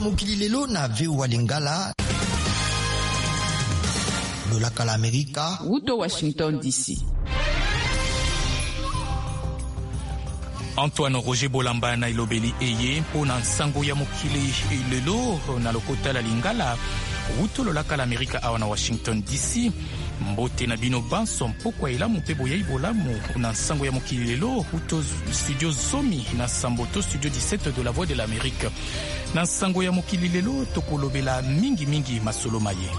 mokili lelo na VOA Lingala lolaka la Amerika Wuto Washington DC. Antoine Roger Bolamba na ilobeli eye mpona nsango ya mokili lelo na lokota la Lingala Wuto lolaka la Amerika awa na Washington DC. Mbote na bino banso mpokwa elamu mpe boyei bolamu na nsango ya mokili lelo Wuto studio zomi na Samboto studio 17 de la Voix de l'Amérique. Na nsango ya mokili lelo tokolobela mingi masolo maye.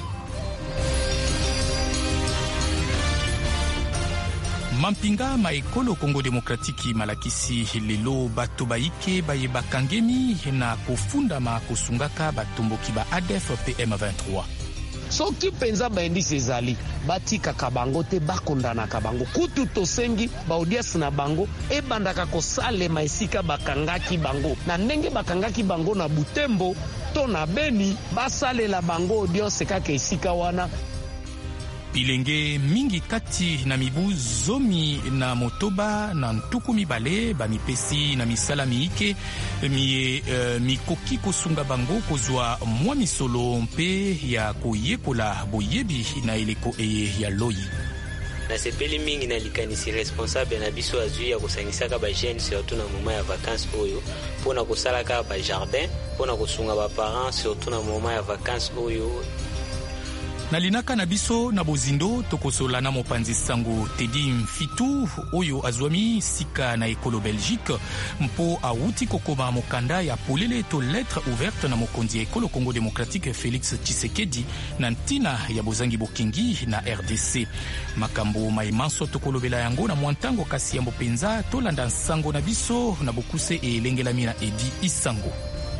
Mampinga maekolo Congo Demokratiki malakisi lelo bato baike baye bakangemi na kofundama kosungaka batomboki ba ADF PM23. Soki penza baindisi ezali batikaka bango te bakondanaka bango kutu tosengi baaudience na bango ebandaka kosalema esika bakangaki bango na ndenge bakangaki bango na Butembo to na Beni basalela bango audience kaka esika wana. Bilenge mingi kati na mibu zomi na motoba na ntuku mibale bamipesi na misala miike mikoki kosunga bango kozwa mwa misolo mpe ya koyekola boyebi na eleko eye ya loyi. Na sepeli mingi na likanisi responsable na biso azui ya kosangisaka ba jeune surtout na moment ya vacances oyo pona kosalaka ba jardin pona kosunga ba parents surtout na moment ya vacances oyo. Nalinaka na biso na bozindo tokosola na mopanzi sango Tedi Mfitu oyo azwami sika na ekolo Belgique mpo awuti kokoma mokanda ya polele to lettre ouverte na mokonzi ya ekolo Congo Démocratique Félix Tshisekedi na ntina ya bozangi bokingi na RDC. Makambo maimanso tokolobela yango na mwantango kasi ya mopenza tolanda nsango na biso na bokuse elengelami na Edi Isango.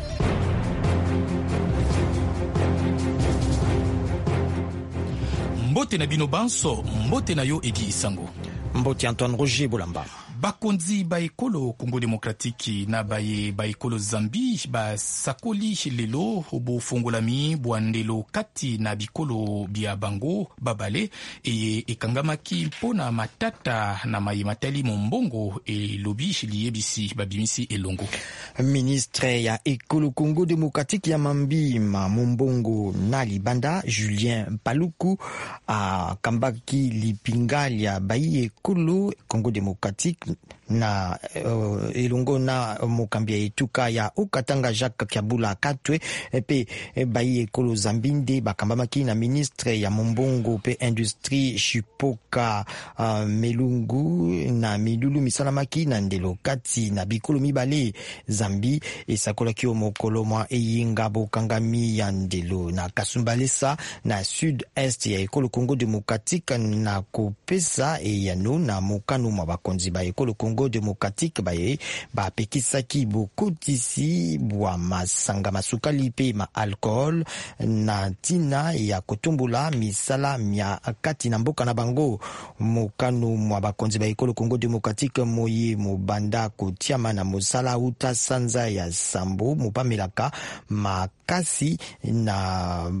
Mbote na bino banso, mbote na yo Edi Isango. Mbote Antoine Roger Bolamba. Bakonzi ba ekolo Congo Demokratiki na baye ba ekolo Zambi ba sakoli lelo obo fongolami bwandelo kati na bikolo bia bango babale ekangamaki mpona matata na mayematali mombongo lobi liyebisi babimisi elongo. Ministre ya ekolo Congo Demokratiki ya Mambima mombongo na libanda Julien Paluku kambaki lipingali ya baye ekolo Congo Demokratiki na elongo na mokambia etuka ya Okatanga Jacques Kiabula Katwe pe bayi ekolo Zambinde bakambamaki na ministre ya mombongo pe industrie Shipoka Melungu na milulu misalamaki na ndelo kati na bikolo mibale Zambi esakolaki mokolo mwa eyinga bokangami ya ndelo na Kasumbalesa na sud-est ya ekolo Congo Demokratique na kopesa eyano na mokano mwa bakonzi ba ekolo Congo Démocratique baye bapekisaki bokotisi bwa masanga masukali pe ma alcool na tina ya kotumbola misala mya kati na mboka na bango. Mokano mwa bakonzi ba ekolo Congo Démocratique moye mobanda kotiama na mosala uta sanza ya sambo mopamelaka makasi na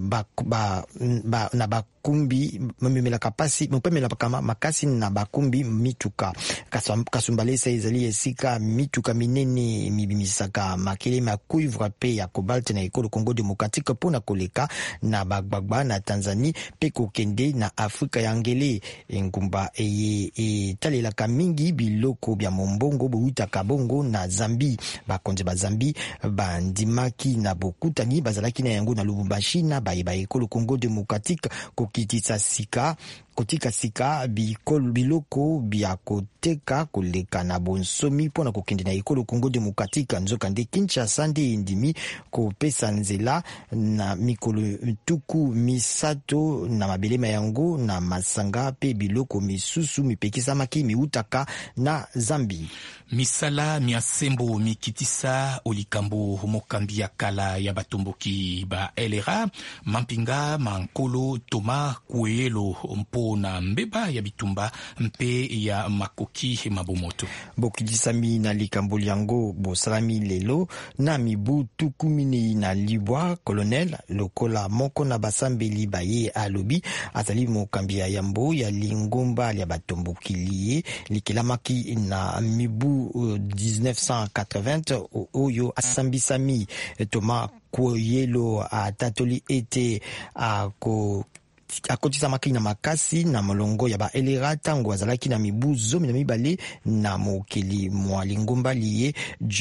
bakumbi memelaka pasi mopamelaka makasi na bakumbi mituka Kasumbalesa ezali esika mituka minene mibimisaka makele ma cuivre pe ya cobalt na ekolo Congo Démocratique pona koleka na bagbagba na Tanzanie pe kokende na Afrika ya ngele engumba talelaka mingi biloko bya mombongo boutaka bongo na Zambi. Bakonzi ba Zambi bandimaki na bokutani bazalaki na yango na Lubumbashi na baye ba ekolo Congo Démocratique kokitisa sika kotika sika biloko bya koteka koleka na bonsomi pona kokende na ekolo Congo Démocratique nzoka nde Kinshasa nde indimi kopesa nzela na mikolo tuku misato na mabelema yango na masanga pe biloko misusu mipekisamaki miutaka na Zambi. Misala miasembo mikitisa olikambo mokambi ya kala ya batomboki ba LRA Mampinga Mankolo Thomas Kuelo mpo na mbeba ya bitumba mpe ya makoki mabomoto. Bokidisami na likambo yango bosalami lelo na mibu tukumini na libwa colonel lokola moko na basambeli baye alobi azali mokambi ya yambo ya lingomba ya batomboki liye likelamaki na mibu 1980 oyo asambisami Thomas Kwoyelo atatoli ete akotisa makili na makasi na molongo ya ba elera tango azalaki na mibu 12 na mokili mwa lingomba liye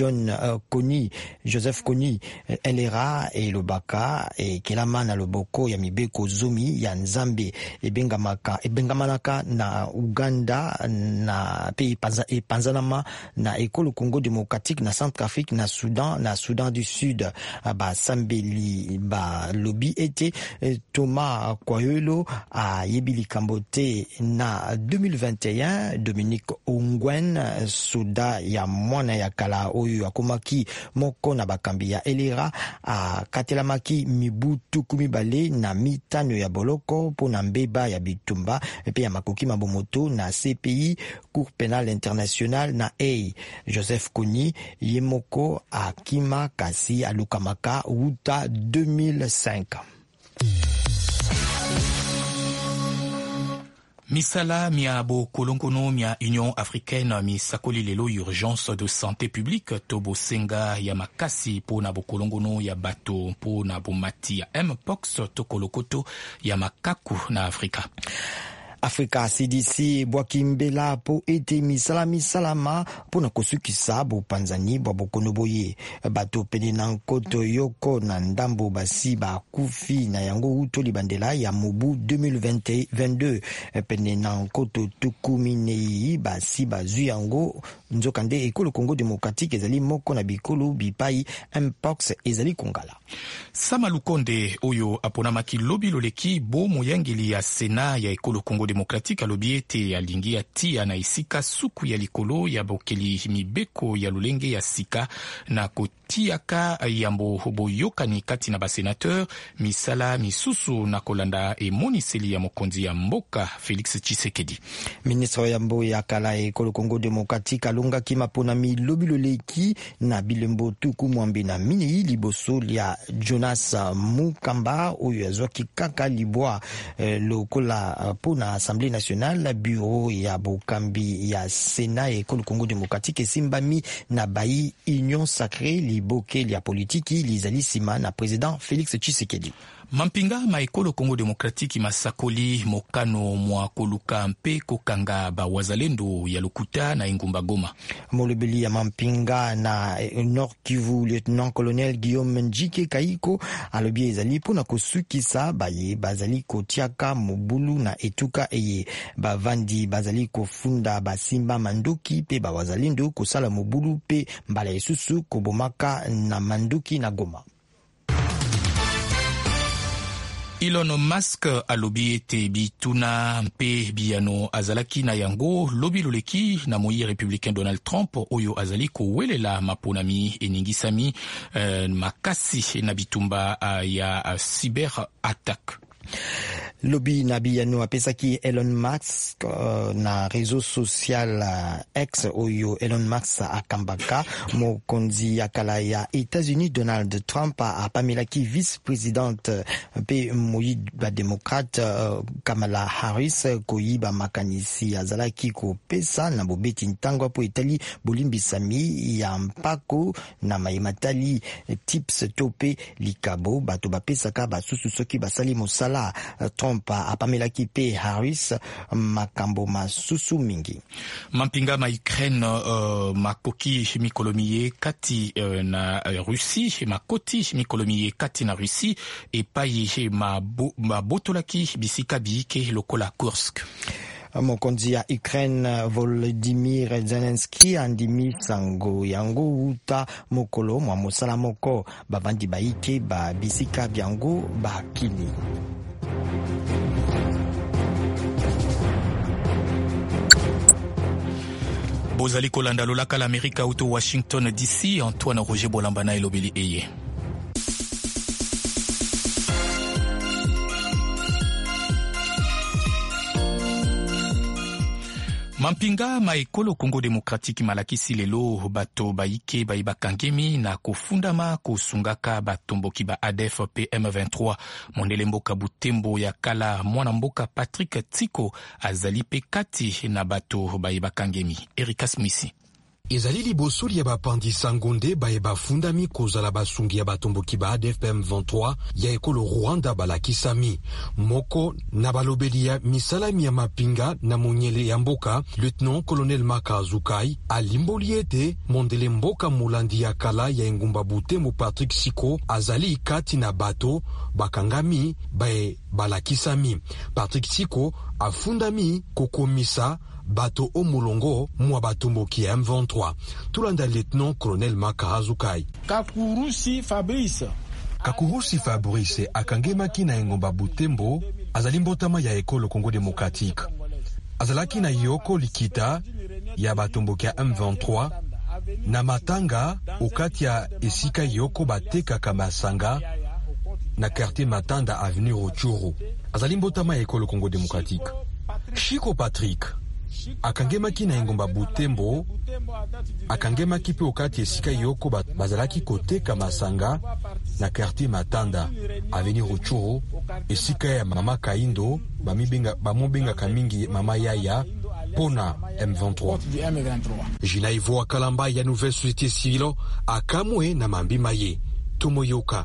Joseph Kony elera elobaka kelama na loboko ya mibeko 10 ya Nzambe ebengamanaka na Uganda na pe epanzanama na ekolo Congo démocratique na Centrafrique na Soudan du Sud. Basambeli balobi ete Thomas Kwoyelo a yebili kambote na 2021 Dominique Ongwen soda ya mwana ya kala oyo akomaki moko na bakambi ya elera a katelamaki mibu 12 na mitano ya boloko pona mbeba ya bitumba pe ya makoki mabomoto na CPI Cour pénale internationale na Joseph Kony yemoko akima kasi alukamaka uta 2005. Misala mia bo kolongono mia Union africaine misakoli lelo urgence de santé publique tobo senga ya makasi pona bo kolongono ya bato pona bo mati ya mpox to kolokoto ya makaku na Afrika. Afrika CDC bwakimbela po ete misalama pona kosukisa bopanzani bwa bokonoboye bato pene na nkoto yoko na ndambo basi bakufi na yango uto libandela ya mobu 2022 pene na nkoto tukuminei basi bazwi yango nzokande ekolo Congo démocratique ezali moko na bikolo bipai mpox ezali kongala. Sama Lukonde oyo aponamaki lobi loleki bo moyangeli ya Sena ya ekolo Congo démocratique alobi ete alingi atia na isika suku ya likolo ya bokeli mibeko ya lolenge ya sika na kotiaka yambo boyokani kati na basenateur misala misusu na kolanda emoniseli ya mokonzi ya mboka Félix Tshisekedi. Ministre ya mbo ya kala ekolo Congo démocratique alongaki maponami lobi loleki na bilembo tuku mwambe na minei liboso ya Jonas Mukamba oyo azwaki kaka libwa lokola pona Assemblée nationale bureau ya bokambi ya Sénat ekolo Congo démocratique esimbami na bayi Union sacrée liboke ya politiki lizali sima na président Félix Tshisekedi. Mampinga maekolo Congo démocratique masakoli mokano mwa koluka mpe kokanga ba wazalendo ya lokuta na Ingumba Goma. Molobeli ya Mampinga na Nord Kivu lieutenant colonel Guillaume Njike Kaiko alobi ezali pona kosukisa baye bazali kotiaka mobulu na etuka eye bavandi bazali kofunda basimba manduki pe ba wazalendo kosala mobulu pe mbala esusu kobomaka na manduki na Goma. Elon Musk alobi ete bituna mpe biano azalaki na yango lobi loleki na moyi républicain Donald Trump oyo azali kowelela maponami eningisami makasi na bitumba ya cyber attaque. Lobi na biyano apesaki Elon Musk na réseau social X oyo Elon Musk akambaka mokonzi ya kala ya États-Unis Donald Trump apamelaki vice-présidente pe moyi ba démocrate Kamala Harris koyiba makanisi azalaki kopesa na bobeti ntango po etali bolimbisami ya mpako na mayematali tips tope likabo bato bapesaka basusu soki basali mosala. Trump apamelaki pe Harris makambo masusu mingi. Mampinga ma Ukraine makoki mikolomiye kati na Russie makoti mikolomiye kati na Russie epai mabotolaki bisika biike lokola Kursk. Mokonzi ya Ukraine Volodymyr Zelensky andimi sango yango uta mokolo mwa mosala moko bavandi baike ba bisika byango bakili. Bozali kolanda lolaka l'Amérique auto Washington DC Antoine Roger Bolambana elobeli eye. Mampinga maekolo Congo démocratique malakisi lelo bato baike baibakangemi na kofundama kosungaka batomboki ba ADF PM23 mondele mboka Butembo ya kala mwana mboka Patrick Tsiko azali pe kati na bato baibakangemi. Erika Smisi. ezali libosoli ya bapandisa ngonde baye bafundami kozala basungi ya batomboki ba ADF M23 ya ekolo Rwanda balakisami moko na balobeli ya misalami ya mapinga na monyele ya mboka. Lieutenant Colonel Maka Azukai alimboli ete mondele mboka mulandi ya kala ya engumba Butembo Patrick Siko azali kati na bato bakangami baye balakisami. Patrick Siko afundami kokomisa bato omulongo mwa batomboki ya M23. Tulanda Lieutenant Colonel Maka Azukai. Kakurusi Fabrice akangemaki na engomba Butembo azali mbotama ya ekolo Congo Démocratique. Azalaki na yoko likita ya batomboki ya M23 na matanga okati ya esika yoko bateka kamasanga na quartier Matanda avenue Rochuru. Azali mbotama ya ekolo Congo Démocratique. Chico Patrick akangemaki na engomba Butembo akangemaki pe okati esika yoko bazalaki koteka masanga na quartier Matanda avenue Rochuru esika ya mama Kaindo bamobenga kamingi mama Yaya pona M23. Jinaivo Kalamba ya Nouvelle Société Civile akamwe na mambima ye Tumoyoka.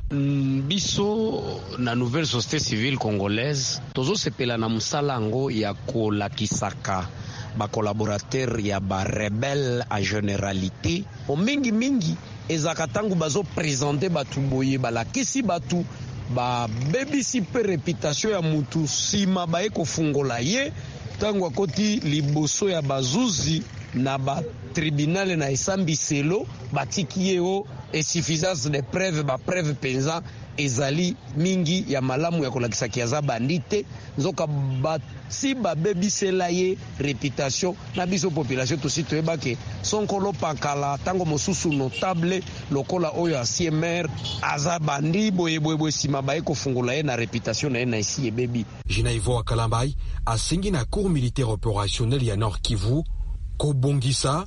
Biso na Nouvelle Société Civile Congolaise tozo sepela na musalango ya kolakisaka ba collaborateur ya ba rebelle a généralité o mingi ezakatangu bazo présenter batu boye balakisi batu ba bebisi pe réputation ya mutu sima bae kofungola ye tangu akoti liboso ya bazuzi na ba tribunal na esambiselo batiki yeo insuffisance de preuve ba preuve penza ezali mingi ya malamu ya kolakisa kiaza bandite nzoka si babebisela ye réputation na biso population tosi toyebake sonkolo pakala tango mosusu notable lokola oyo asie maire aza bandi boyeboyeboye sima baye kofungola ye na réputation na ye na esi ebebi. Jinaivo Kalambai asengi na cour militaire opérationnel ya Nord Kivu kobongisa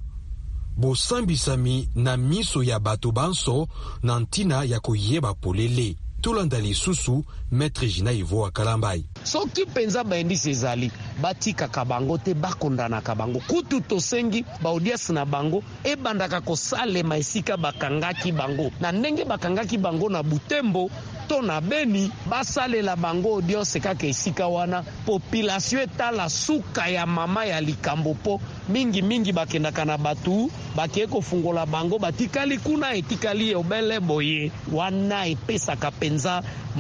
bosambisami na miso ya bato banso na ntina ya koyeba polele. Tulanda lisusu Maître Jinaivo Kalambai. Soki penza baendisi ezali batika kabango te bakondana kabango kutu tosengi baaudience na bango ebandaka kosalema esika bakangaki bango na ndenge bakangaki bango na Butembo to na Beni basalela bango audience kaka esika wana population etala suka ya mama ya likambo po mingi bakendaka na batu bakie kofungola bango batikali kuna etikali obele boye wana epesaka penza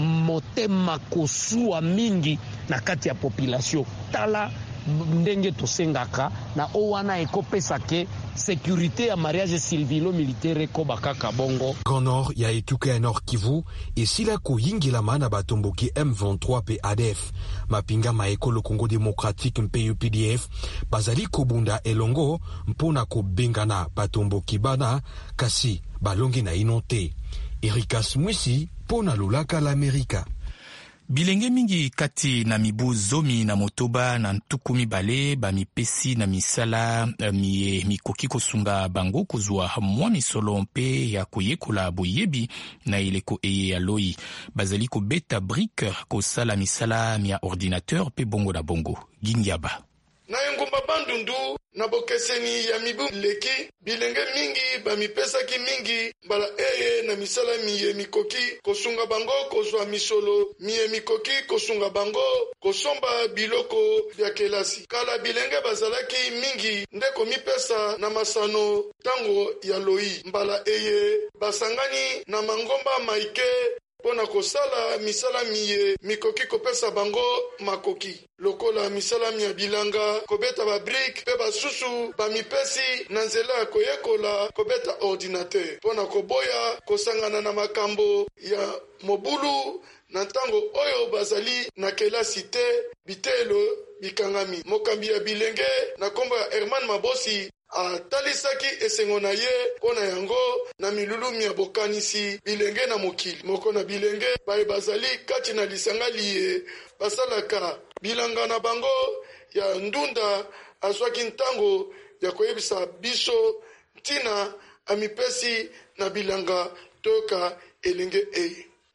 motema kosua mingi na kati ya population tala ndenge tosengaka na owana ekopesa ke sécurité ya mariage civilo militaire ko bakaka bongo. Grand Nord ya etuka ya Nord Kivu esila koyingila mana batomboki M23 pe ADF mapinga maekolo Congo Démocratique mpe UPDF bazali kobunda elongo mpona kobengana batomboki bana kasi balongi na inote. Erikas Mwisi pona lolaka l'Amerika. Bilenge mingi kati na mibu zomi na motoba na ntuku mibale ba mipesi na misala mikoki kosunga bango kozwa mwa misolo mpe ya koyekola boyebi na ileko eye ya loi bazali kobeta brique kosala misala ya ordinateur pe bongo na bongo Gingiaba. Na engumba bandundu na bokeseni ya mibu leki bilenge mingi bamipesaki mingi mbala eye na misala miye mikoki kosunga bango kozwa misolo miye mikoki kosunga bango kosomba biloko ya kelasi kala bilenge bazalaki mingi ndeko mipesa na masano tango ya loi mbala eye basangani na mangomba maike pona kosala misala miye mikoki kopesa bango makoki lokola misala miya bilanga kobeta ba brique pe basusu bamipesi na nzela ya koyekola kobeta ordinateur pona koboya kosangana na makambo ya mobulu na ntango oyo bazali na kelasi te bitelo bikangami mokambi ya bilenge na kombo ya Herman Mabosi atalisaki esengo na ye pona yango na milulumi ya bokanisi bilenge na mokili moko na bilenge baye bazali kati na lisanga liye basalaka bilanga na bango ya ndunda azwaki ntango ya koyebisa biso ntina amipesi na bilanga toka elenge eye.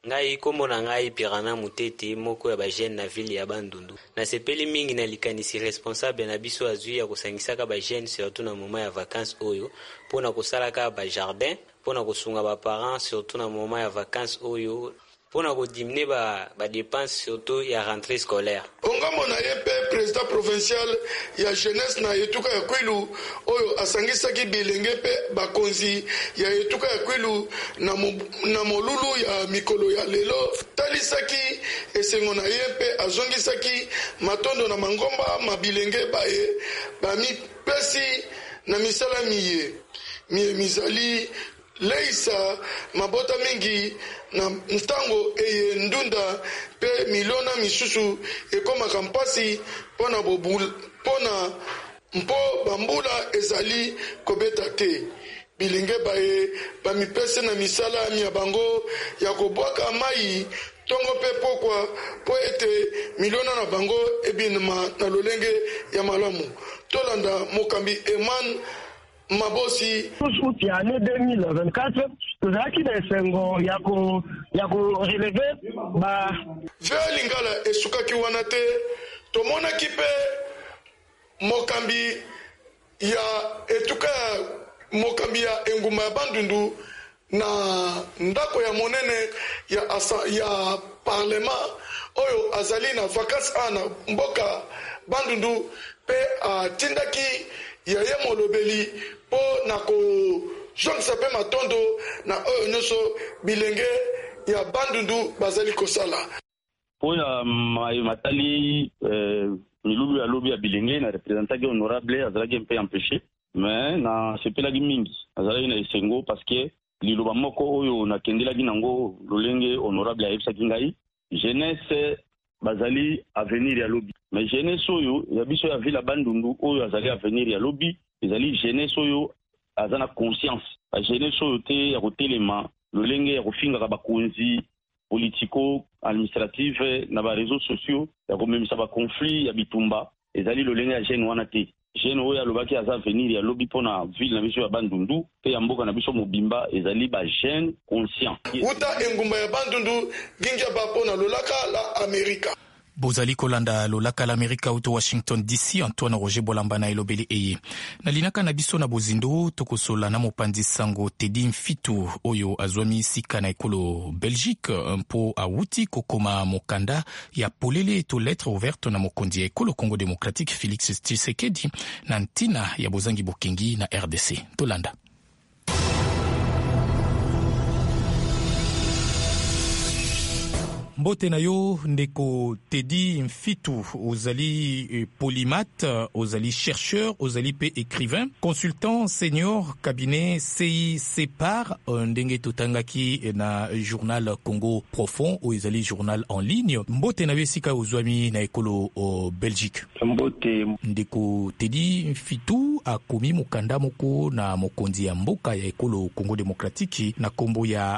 ngai kombo na ngai Pirana Mutete moko ya bajene na ville ya Bandundu. Na sepeli mingi na likanisi responsable na biso azui ya kosangisaka bajene surtout na moment ya vacances oyo pona kosalaka ba jardin pona kosunga ba parents surtout na moment ya vacances oyo pona kodimine ba dépenses surtout ya rentrée scolaire. Ongamo na yepe président provincial ya jeunesse na etuka ya Kwilu oyo asangisaki bilenge pe bakonzi ya etuka ya Kwilu na molulu ya mikolo ya lelo talisaki esengo na yepe azongisaki matondo na mangomba mabilenge baye bami pesi na misala miye mizali leisa mabota mingi na ntango eye ndunda pe miliona misusu ekomaka mpasi pona mpo bambula ezali kobeta te bilenge baye bamipese na misala ya bango ya kobwaka mai tongo pe pokwa po ete miliona na bango ebinama na lolenge ya malamu tolanda mokambi Eman Mabosi. Août année 2024, tozalaki na esengo ya ko relever ba Lingala esukaki wana te tomonaki pe mokambi ya etuka mokambi ya enguma ya Bandundu na ndako ya monene ya parlema oyo azali na vacances ana mboka Bandundu pe atindaki ya ye molobeli po na ko jongisa pe matondo na oyo nyonso bilenge ya Bandundu bazali kosala. Oya matali milulu ya lobi ya bilenge na représentaki honorable azalaki mpe empêché mais na sepelaki mingi azalaki na esengo parce que liloba moko oyo nakendelaki nango lolenge honorable ayebisaki ngai jeunesse bazali avenir ya lobi mais jeunesse oyo ya biso ya ville ya Bandundu oyo azali avenir ya lobi ezali jeunesse oyo azana conscience a jeunesse oyo te ya kotelema lolenge ya kofingaka bakonzi politico administrative na ba réseaux sociaux ya komemisa ba conflit ya bitumba ezali lolenge ya jeune wana te jeune oyo alobaki aza avenir ya lobi pona ville na biso ya Bandundu pe ya mboka na biso mobimba ezali ba jeune conscient uta engumba ya Bandundu gingia ba pona lolaka la Amerika. Bozali kolanda lolaka l'Amerika uto Washington DC. Antoine Roger Bolamba na elobeli eye na linaka na biso na bozindo tokosola na mopanzi sango Teddy Mfitu oyo azwami sika na ekolo Belgique mpo awuti kokoma mokanda ya polele to lettre ouverte na mokonzi ya ekolo Congo Démocratique Félix Tshisekedi na ntina ya bozangi bokengi na RDC. Tolanda mbote na yo ndeko Teddy Mfitu ozali polymathe, ozali chercheur, ozali pe écrivain, consultant senior cabinet CICPAR ndenge totangaki na journal Congo Profond o ezali journal en ligne. Mbote na yo sika ozwami na ekolo Belgique. Mbote ndeko Teddy Mfitu akomi mokanda moko na mokonzi ya mboka ya ekolo Congo Démocratique na kombo ya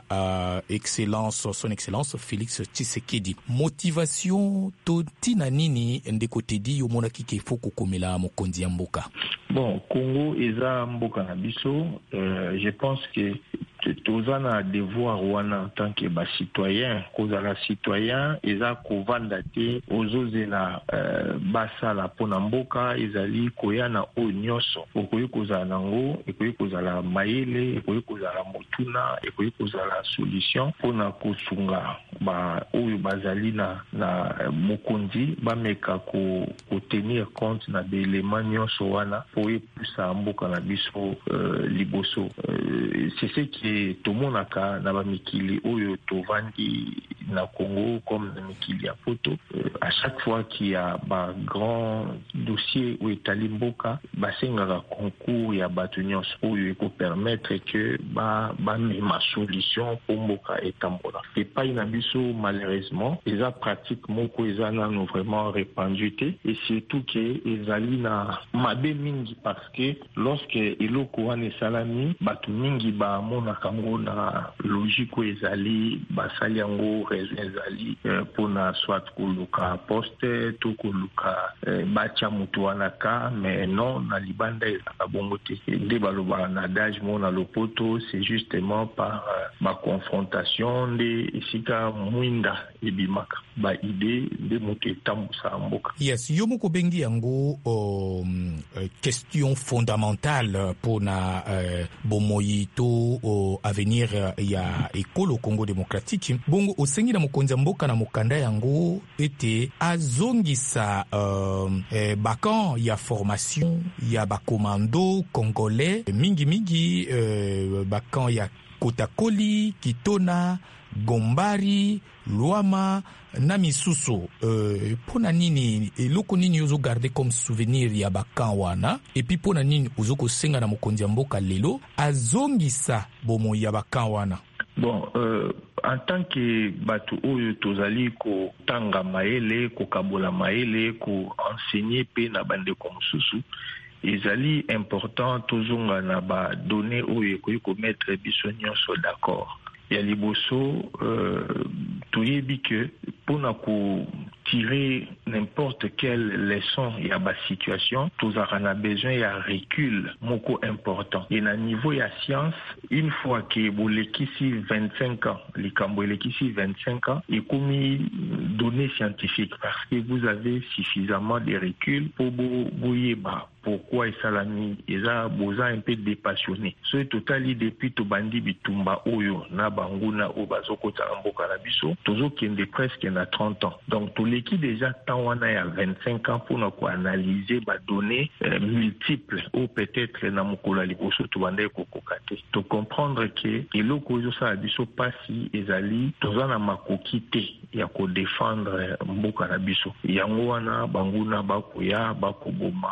son excellence Félix Tshisekedi. Motivation to tina nini ndeko Teddy yomonaki ke foko komela mokonzi ya mboka? Bon, Congo eza mboka na biso, je pense que tozana devoir wana en tant que citoyen, kozala citoyen eza kovanda te ozozela basala pona mboka ezali koyana o nyonso okoyi kozala nango ekoyi kozala mayele ekoyi kozala motuna ekoyi kozala solution pona kosunga ba oyo bazali na mokonzi bameka ko tenir compte na des éléments nyonso wana po epusa mboka na biso liboso. C'est ce qui tomonaka na bamikili oyo tovandi na Congo comme na mikili ya poto. À chaque fois qu'il y a ba grand dossier ou etali mboka basengaka concours ya bato nyonso oyo eko permettre que ba mema solution po mboka etambola. Epai na biso malheureusement eza pratique moko eza nano vraiment répandu te et surtout que ezali na mabe mingi parce que lorsque eloko wana esalami bato mingi bamona kango na logique ezali basali yango raison ezali pona soit koluka poste to koluka bacha mutu wana ka mais non na libanda ezaka bongo te nde baloba na adage mo na lopoto c'est justement par ma confrontation nde esika mwinda ebimaka ba idée nde moto etambusa mboka. Yes, yo moko bengi yango question fondamentale pona bomoi to avenir ya ekolo Congo démocratique. Bongo osengi na mokonzi mboka na mokanda yango ete azongisa bakan ya formation ya bakomando congolais mingi bakan ya Kotakoli, Kitona, Gombari, Luama na misusu pona nini eloko nini ozo garder comme souvenir ya bakan wana et puis pona nini ozo ko senga na mokonzi mboka lelo azongisa bomo ya bakan wana. Bon, en tant que batu oyo tozali ko tanga maele, ko kabola maele, ko enseigner pe na bande ko mususu, ezali important tozonga na ba données oyo ko mettre biso nyonso d'accord. Ya liboso toyebi que pona ko tirer n'importe quelle leçon ya ba situation tozara na besoin ya recul moko important. Et na niveau ya science, une fois que bolekisi 25 ans, likambo elekisi 25 ans, et comme données scientifiques, parce que vous avez suffisamment de recul pour boyeba pourquoi esalami eza boza un peu dépassionné. So totali depuis to bandi bitumba oyo na banguna o bazokota mboka na biso tozokende presque na 30 ans. Donc to leki déjà temps wana ya 25 ans pour ko analyser ba données multiples ou peut-être na mokolo liboso to bande ko kokate. To comprendre que eloko zo sa biso pasi ezali tozana makokite ya ko défendre mboka na biso. Yango wana banguna bakoya bakoboma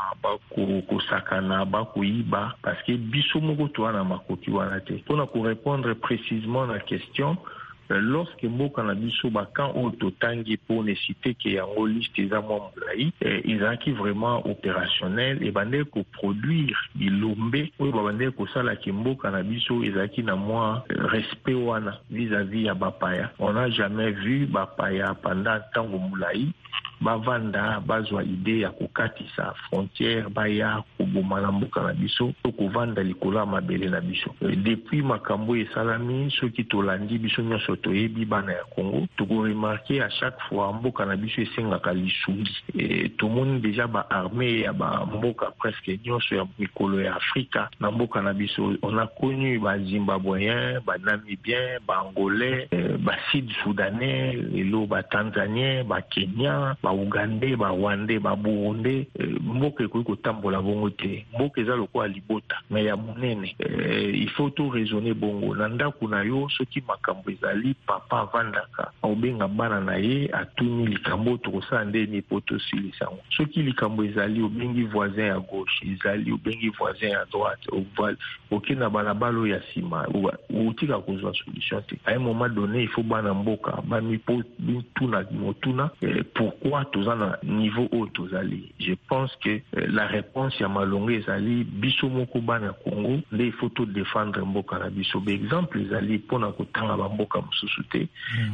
kusakana bakuiba parce que biso moko toana makoki wana te. Pour ko répondre précisément à la question, lorsque mboka na biso bakan o totangi pour ne citer que yango liste eza mwa mulai ezaki vraiment opérationnel et bande ko produire bilombe oyo babande ko sala ke mboka na biso ezaki na mwa respect wana vis-à-vis ya bapaya. On n'a jamais vu bapaya pendant tango mulai bavanda bazwa idée ya kokatisa frontière baya koboma na mboka na biso to kovanda likolo mabele na biso. Depuis makambo esalami soki tolandi biso nyonso toyebi bana ya Congo toko remarquer à chaque fois mboka na biso esengaka lisungi tomoni déjà ba armée ya ba mboka presque nyonso ya mikolo ya Afrika na mboka na biso. On a connu ba Zimbabwéens, ba Namibiens, ba Angolais, ba Sud-Soudanais, elo ba Tanzaniens, ba Kenyans, ba Ougandais, ba Rwandais, ba Burundais, mboka ko tambola bongo te. Mboka eza lokola libota mais ya monene. Il faut tout raisonner bongo. Nanda kuna yo soki makambo ezali papa vandaka obenga bana na ye atuni likambo to sa ndeni poto silisango. Soki likambo ezali obengi voisin à gauche, ezali obengi voisin à droite, okina balabalo ya sima ou tika kozwa solution te. À un moment donné, il faut bana mboka bami po tuna motuna pourquoi tozana niveau haut tozali. Je pense que la réponse ya malonga ezali biso moko bana Congo nde il faut tout défendre mboka na biso. Par exemple ezali pona kotanga ba mboka mususu te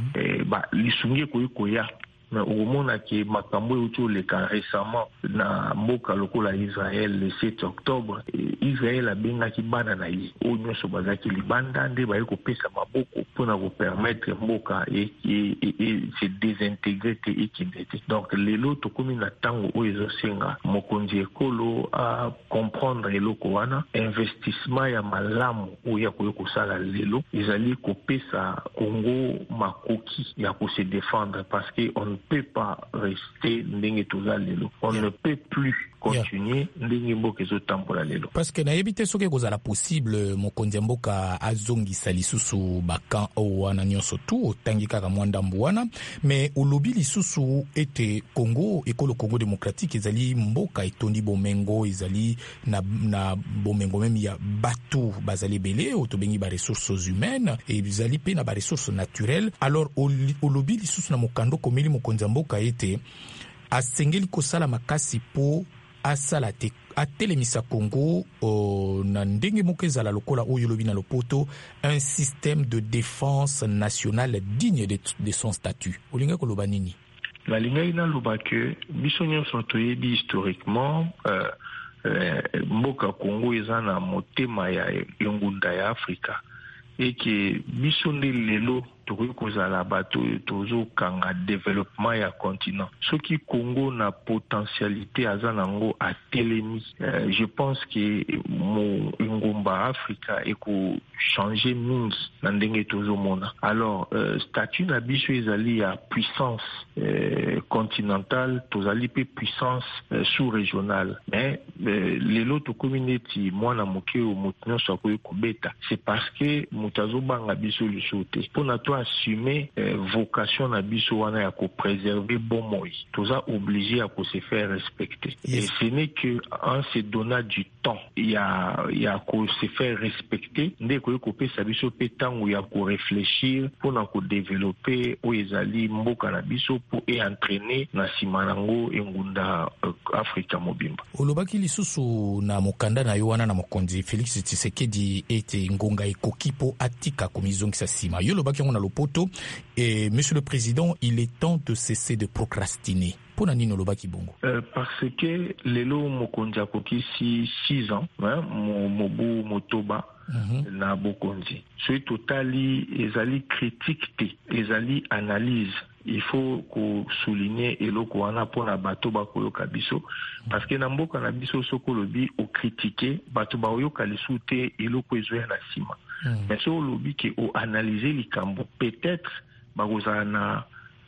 lisungi koya mais au moment que makambo autour le cas récemment na mboka lokola Israël le 7 octobre Israël a benga ki bana na ye o nyonso bazaki libanda nde ba ko pesa maboko pour na permettre mboka et se désintégrer te ekindete. Donc lelo to komi na tango o ezosenga mokonzi ekolo a comprendre eloko wana investissement ya malamu o ya ko sala lelo ezali ko pesa Congo makoki ya ko se défendre parce que on ne peut pas rester ndenge toza lelo. On ne peut plus continuer ndenge mboka ezotambola lelo. Parce que na yebite soki kozala possible mokonzi mboka azongisa lisusu bakan o wana nyonso tu otangi kaka mwandambu wana mais olobi lisusu ete Congo ekolo Congo démocratique ezali mboka etondi bomengo ezali na bomengo même ya batu bazali belé otobengi ba ressources humaines et ezali pe na ba ressources naturelles. Alors olobi lisusu na mokando komeli mokonzi mboka ete asengeli kosala makasi po asala te atelemisa Congo na ndenge moko ezala lokola oyo lobi na lopoto un système de défense nationale digne de son statut. Olinga koloba nini? Balinga ina loba ke biso nyonso toyebi historiquement mboka Congo eza na motema ya ngunda ya Afrika et que biso nde lelo tokoki kozala bato tozokanga développement ya continent. Soki Congo na potentialité aza nango atelemi, je pense que ngomba Afrika eko changer mingi na ndenge tozomona. Alors statut na biso ezali ya puissance continentale, tozali pe puissance sous-régionale. Mais lelo tokomi neti mwana moke o moto nyonso akoki kobeta, c'est parce que mutazo banga biso lisote pona to assumer vocation na biso wana ya ko préserver bon moi. Toza obligé à se faire respecter. Yes. Et ce n'est que en se donnant du temps, il y a ko se faire respecter, ndé ko kopé sa biso pe tango ya ko réfléchir pour na ko développer o ezali mboka na biso pour entraîner na simanango engunda Afrika mobimba. Olobaki lisusu na mokanda na yo wana na mokonzi Félix Tshisekedi ete ngonga ekoki po atika komizongisa sima. Yo lobaki ngona lopoto et monsieur le président, il est temps de cesser de procrastiner. Pona nini olobaki bongo? Parce que lelo mokonzi akoki 6 ans, Mobu Motoba na bokonzi. Soki totali ezali critique te, ezali analyse. Il faut ko souligner eloko wana pona bato bakoyoka biso parce que na mboka na biso soko lobi o critiquer bato bayoka lisute eloko ezoya na sima. Mais so lobi ke o analyser likambo peut-être bakozana na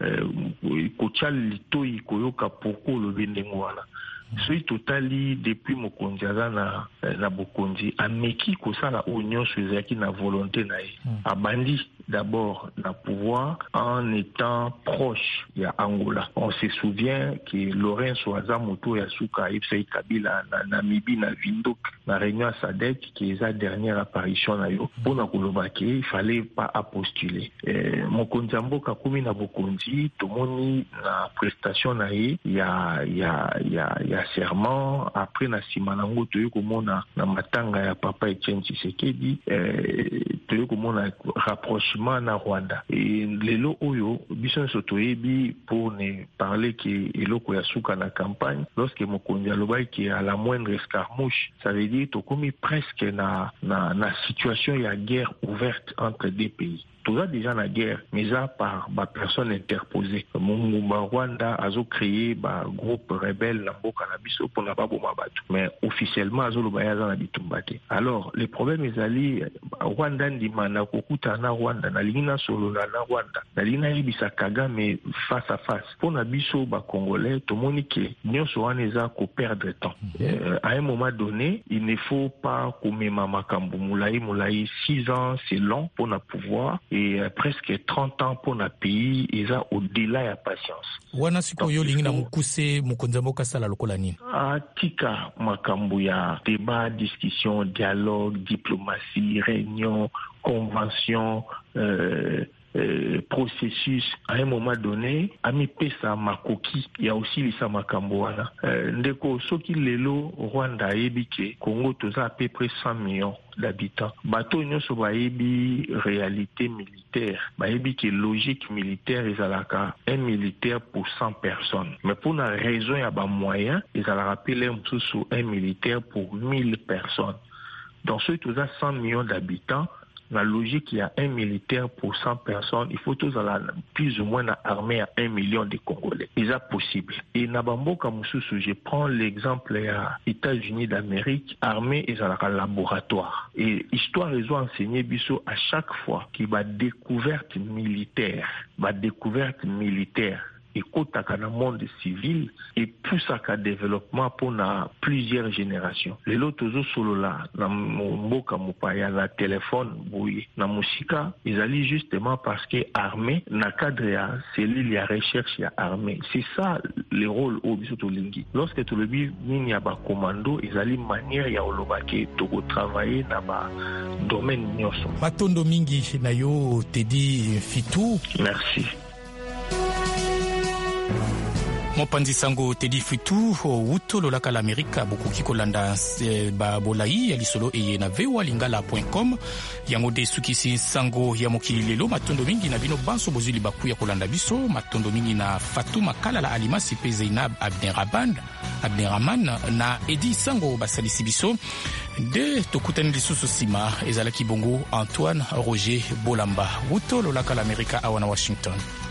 kochal litoi koyoka poko lobi ndengo wana. Soki totali depuis mokonzi aza na bokonzi ameki kosala oyo nyonso ezalaki na volonté na ye. Abandi d'abord na pouvoir en étant proche ya Angola. On se souvient que Lorenzo Azamoto Yasuka Ipsei Kabila na Namibie na Windhoek na réunion à SADC qui est sa dernière apparition na yo pour na kolobaki il fallait pas postuler. Mokonzi mboka komi na bokonzi tomoni na prestation na ye ya serment après na simanango toyo komona na matanga ya papa Etienne Tshisekedi toyo komona rapprochement na Rwanda. Et lelo oyo biso sotoyebi pour ne parler que eloko ya suka na campagne lorsque mokonzi alobai qui à la moindre escarmouche, ça veut dire to komi presque na situation ya guerre ouverte entre deux pays. Tout ça déjà la guerre, mais à par personne interposée. Mungumba Rwanda a créé un groupe rebelle na mboka na biso pour na babo mabatu. Mais officiellement a lo bayaza na bitumbate. Alors les problèmes ezali Rwanda ndima na kokuta na Rwanda na lingina solo na Rwanda. Na lingina ibisa Kagame face à face. Pour na biso ba Congolais to monique nyonso wana eza ko perdre temps. À un moment donné, il ne faut pas komema makambo mulai 6 ans c'est long pour na pouvoir. Et presque 30 ans pour notre pays, ils ont au-delà de patience. Wana siko yo lingi na mukuse mukonza mboka sala lokola nini? Tika makambo ya débat, discussion, dialogue, diplomatie, réunion, convention, processus. À un moment donné, ami pesa makoki, il y a aussi lisa makambo wana. Ndeko soki lelo Rwanda ebike Congo toza à peu près 100 millions d'habitants. Bato nyonso baebi réalité militaire. Baebi que logique militaire ezalaka un militaire pour 100 personnes. Mais pour la raison ya ba moyen, ezalaka pele msusu un militaire pour 1000 personnes. Dans ce toza 100 millions d'habitants, la logique, il y a un militaire pour 100 personnes. Il faut tous plus ou moins armée à 1 million de Congolais. C'est possible. Et Nabambo Kamoussou, je prends l'exemple des États-Unis d'Amérique, armée et un laboratoire. Et histoire, ils ont enseigné Bissot à chaque fois qu'il y a découverte militaire, et kotaka na monde civil et poussaka développement pour na plusieurs générations. Lelo tozo solo la na mboka mopaya na téléphone boye na musika ezali justement parce que armée na cadre ya cellule ya recherche ya armée. C'est ça le rôle au biso to lingi. Lorsque to lebi nini ya ba commando ezali manière ya olobake to go travailler na ba domaine nyonso. Matondo mingi na yo Teddy Fitou. Merci. mopanzi sango Teddy Fitu wuto lolaka la Amerika bukuki kolanda bolai ya lisolo eye na vewalingala.com yango de sukisi sango ya mokili lelo matondo mingi na bino banso bozuli baku ya kolanda biso matondo mingi na Fatuma Kalala Alimasi pe Zainab Abderrahman na Edi sango basalisi biso de tokutani lisusu sima ezalaki bongo Antoine Roger Bolamba wuto lolaka la Amerika awana Washington.